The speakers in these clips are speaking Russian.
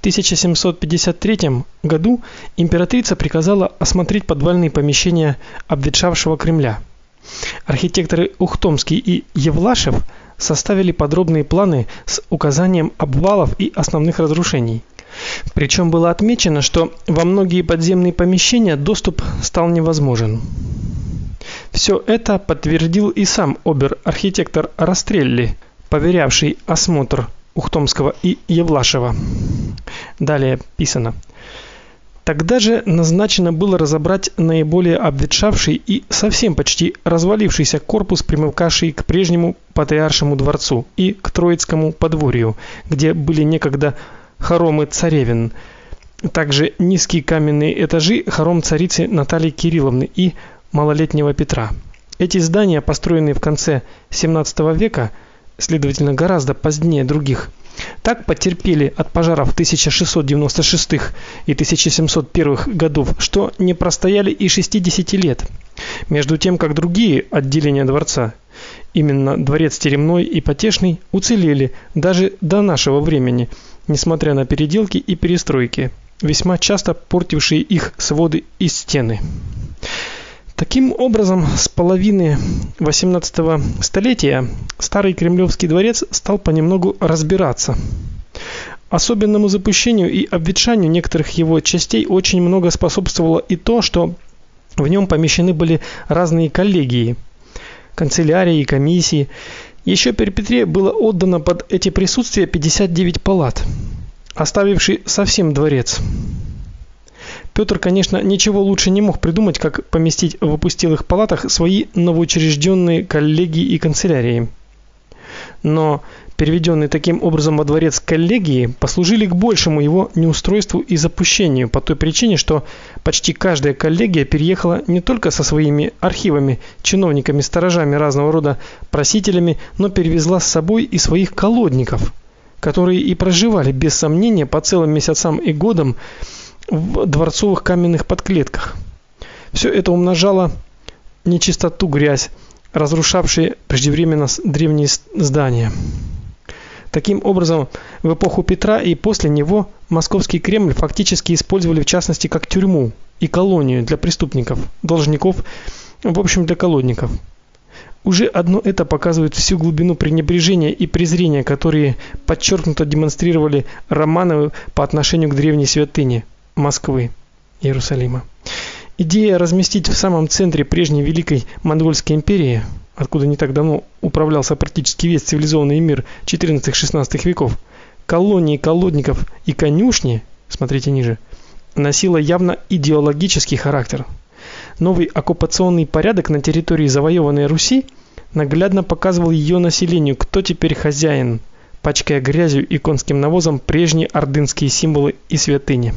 1753 году императрица приказала осмотреть подвальные помещения обветшавшего Кремля. Архитекторы Ухтомский и Евлашев составили подробные планы с указанием обвалов и основных разрушений. Причем было отмечено, что во многие подземные помещения доступ стал невозможен. Все это подтвердил и сам обер-архитектор Растрелли, поверявший осмотр Ухтомского и Евлашева. Далее писано: тогда же назначено было разобрать наиболее обветшавший и совсем почти развалившийся корпус, примыкавший к прежнему Патриаршему дворцу и к Троицкому подворью, где были некогда хоромы царевен, также низкие каменные этажи хором царицы Натальи Кирилловны и малолетнего Петра. Эти здания, построенные в конце XVII века, следовательно, гораздо позднее других, так потерпели от пожаров 1696 и 1701 годов, что не простояли и 60 лет. Между тем, как другие отделения дворца, именно дворец Теремной и Потешный, уцелели даже до нашего времени, несмотря на переделки и перестройки, весьма часто портившие их своды и стены. Таким образом, с половины XVIII столетия старый Кремлевский дворец стал понемногу разбираться. Особенному запущению и обветшанию некоторых его частей очень много способствовало и то, что в нем помещены были разные коллегии, канцелярии и комиссии. Еще при Петре было отдано под эти присутствия 59 палат, оставивший совсем дворец. Петр, конечно, ничего лучше не мог придумать, как поместить в опустелых палатах свои новоучрежденные коллегии и канцелярии. Но переведенные таким образом во дворец коллегии послужили к большему его неустройству и запущению по той причине, что почти каждая коллегия переехала не только со своими архивами, чиновниками, сторожами, разного рода просителями, но перевезла с собой и своих колодников, которые и проживали без сомнения по целым месяцам и годам в дворцовых каменных подклетках. Все это умножало нечистоту, грязь, разрушавшие преждевременно древние здания. Таким образом, в эпоху Петра и после него Московский Кремль фактически использовали в частности как тюрьму и колонию для преступников, должников, в общем, для колодников. Уже одно это показывает всю глубину пренебрежения и презрения, которые подчеркнуто демонстрировали Романовы по отношению к древней святыне Москвы, Иерусалима. Идея разместить в самом центре прежней великой Монгольской империи, откуда не так давно управлялся практически весь цивилизованный мир XIV-XVI веков, колонии колодников и конюшни, смотрите ниже, носила явно идеологический характер. Новый оккупационный порядок на территории завоеванной Руси наглядно показывал ее населению, кто теперь хозяин, пачкая грязью и конским навозом прежние ордынские символы и святыни.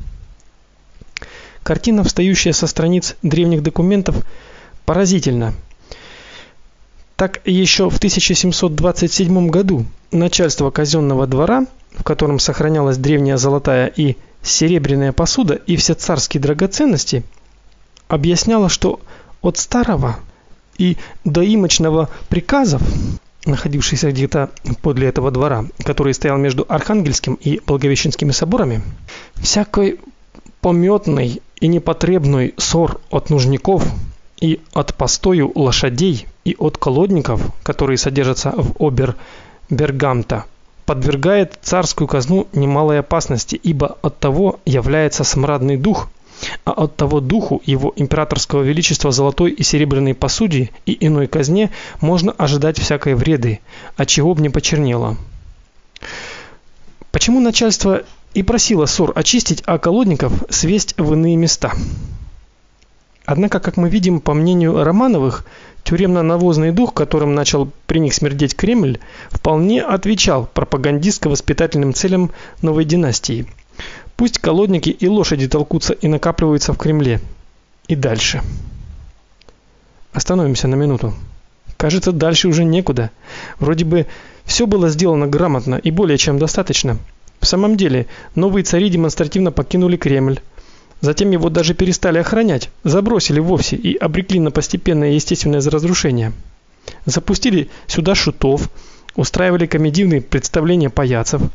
Картина, встающая со страниц древних документов, поразительна. Так еще в 1727 году начальство казенного двора, в котором сохранялась древняя золотая и серебряная посуда и все царские драгоценности, объясняло, что от старого и доимочного приказов, находившихся где-то подле этого двора, который стоял между Архангельским и Благовещенскими соборами, всякой помётный и непотребный ссор от нужников и от постою лошадей и от колодников, которые содержатся в обер-бергамта, подвергает царскую казну немалой опасности, ибо от того является смрадный дух, а от того духу его императорского величества золотой и серебряной посуде и иной казне можно ожидать всякой вреды, от чего б не почернело. Почему начальство и просило ссор очистить, а колодников свесть в иные места? Однако, как мы видим, по мнению Романовых, тюремно-навозный дух, которым начал при них смердеть Кремль, вполне отвечал пропагандистско-воспитательным целям новой династии. Пусть колодники и лошади толкутся и накапливаются в Кремле. И дальше. Остановимся на минуту. Кажется, дальше уже некуда. Вроде бы все было сделано грамотно и более чем достаточно. В самом деле, новые цари демонстративно покинули Кремль. Затем его даже перестали охранять, забросили вовсе и обрекли на постепенное естественное разрушение. Запустили сюда шутов, устраивали комедийные представления паяцев,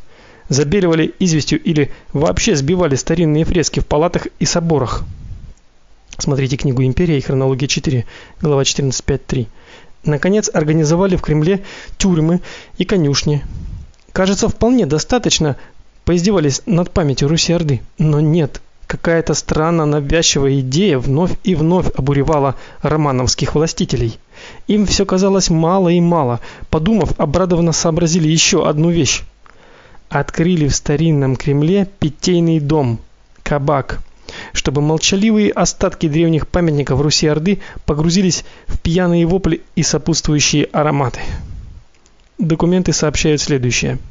забеливали известью или вообще сбивали старинные фрески в палатах и соборах. Смотрите книгу Империя и хронология 4, глава 14.5.3. Наконец, организовали в Кремле тюрьмы и конюшни. Кажется, вполне достаточно поиздевались над памятью Руси-Орды. Но нет, какая-то странно навязчивая идея вновь и вновь обуревала романовских властителей. Им все казалось мало и мало. Подумав, обрадованно сообразили еще одну вещь. Открыли в старинном Кремле питейный дом, кабак, чтобы молчаливые остатки древних памятников Руси-Орды погрузились в пьяные вопли и сопутствующие ароматы. Документы сообщают следующее.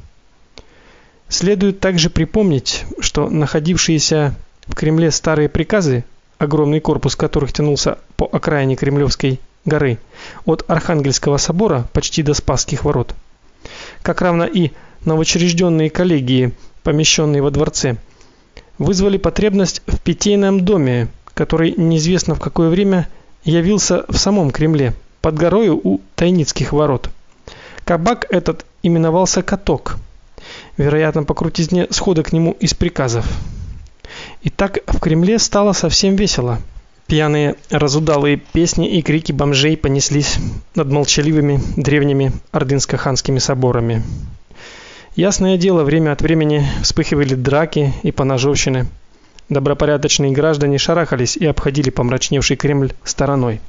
Следует также припомнить, что находившиеся в Кремле старые приказы, огромный корпус которых тянулся по окраине Кремлевской горы, от Архангельского собора почти до Спасских ворот, как равно и новоучрежденные коллегии, помещенные во дворце, вызвали потребность в питейном доме, который неизвестно в какое время явился в самом Кремле, под горою у Тайницких ворот. Кабак этот именовался Каток, вероятно, по крутизне схода к нему из приказов. И так в Кремле стало совсем весело. Пьяные разудалые песни и крики бомжей понеслись над молчаливыми древними ордынско-ханскими соборами. Ясное дело, время от времени вспыхивали драки и поножовщины. Добропорядочные граждане шарахались и обходили помрачневший Кремль стороной.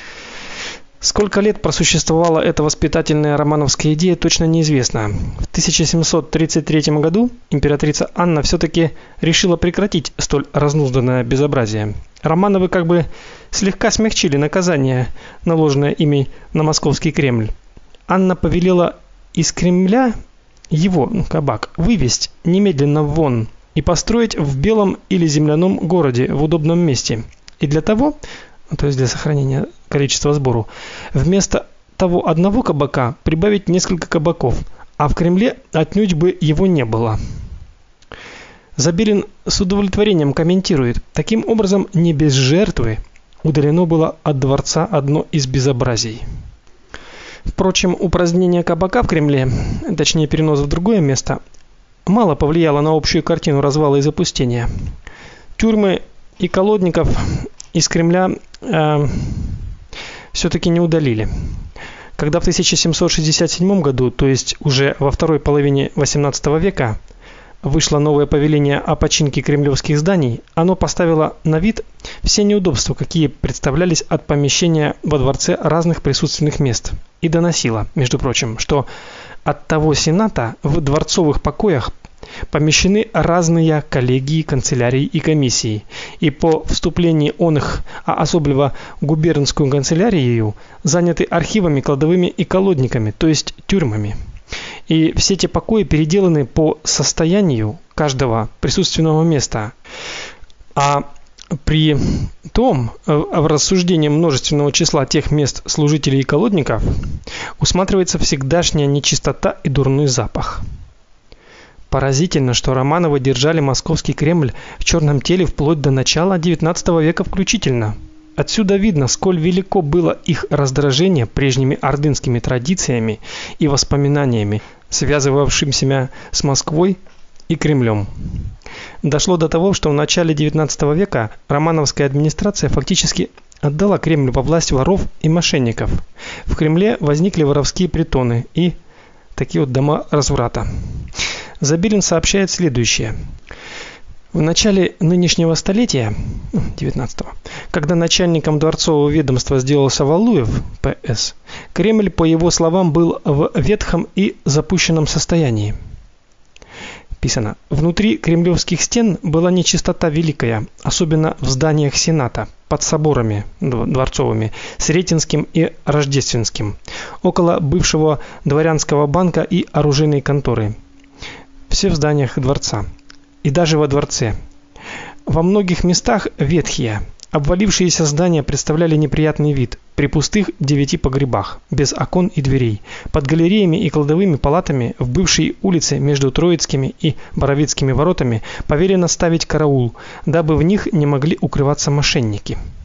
Сколько лет просуществовала эта воспитательная романовская идея, точно неизвестно. В 1733 году императрица Анна все-таки решила прекратить столь разнузданное безобразие. Романовы как бы слегка смягчили наказание, наложенное ими на московский Кремль. Анна повелела из Кремля его, кабак, вывести немедленно вон и построить в белом или земляном городе в удобном месте. И для того, то есть для сохранения количества сбору, вместо того одного кабака прибавить несколько кабаков, а в Кремле отнюдь бы его не было. Забелин с удовлетворением комментирует: таким образом, не без жертвы удалено было от дворца одно из безобразий. Впрочем, упразднение кабака в Кремле, точнее перенос в другое место, мало повлияло на общую картину развала и запустения. Тюрьмы и колодников из Кремля все-таки не удалили. Когда в 1767 году, то есть уже во второй половине XVIII века, вышло новое повеление о починке кремлевских зданий, оно поставило на вид все неудобства, какие представлялись от помещения во дворце разных присутственных мест, и доносило, между прочим, что от того сената в дворцовых покоях помещены разные коллегии, канцелярии и комиссии, и по вступлении оных, а особенно губернскую канцелярию, заняты архивами, кладовыми и колодниками, то есть тюрьмами. И все эти покои переделаны по состоянию каждого присутственного места. А при том, в рассуждении множественного числа тех мест служителей и колодников усматривается всегдашняя нечистота и дурной запах. Поразительно, что Романовы держали московский Кремль в черном теле вплоть до начала XIX века включительно. Отсюда видно, сколь велико было их раздражение прежними ордынскими традициями и воспоминаниями, связывавшимися с Москвой и Кремлем. Дошло до того, что в начале XIX века романовская администрация фактически отдала Кремль во власть воров и мошенников. В Кремле возникли воровские притоны и такие вот дома разврата. Забелин сообщает следующее. В начале нынешнего столетия, 19-го, когда начальником дворцового ведомства сделался Валуев, П.С., Кремль, по его словам, был в ветхом и запущенном состоянии. Писано: внутри кремлевских стен была нечистота великая, особенно в зданиях Сената, под соборами дворцовыми, Сретенским и Рождественским, около бывшего дворянского банка и оружейной конторы. Все в зданиях дворца. И даже во дворце. Во многих местах ветхие, обвалившиеся здания представляли неприятный вид при пустых 9 погребах, без окон и дверей, под галереями и кладовыми палатами в бывшей улице между Троицкими и Боровицкими воротами повелено ставить караул, дабы в них не могли укрываться мошенники.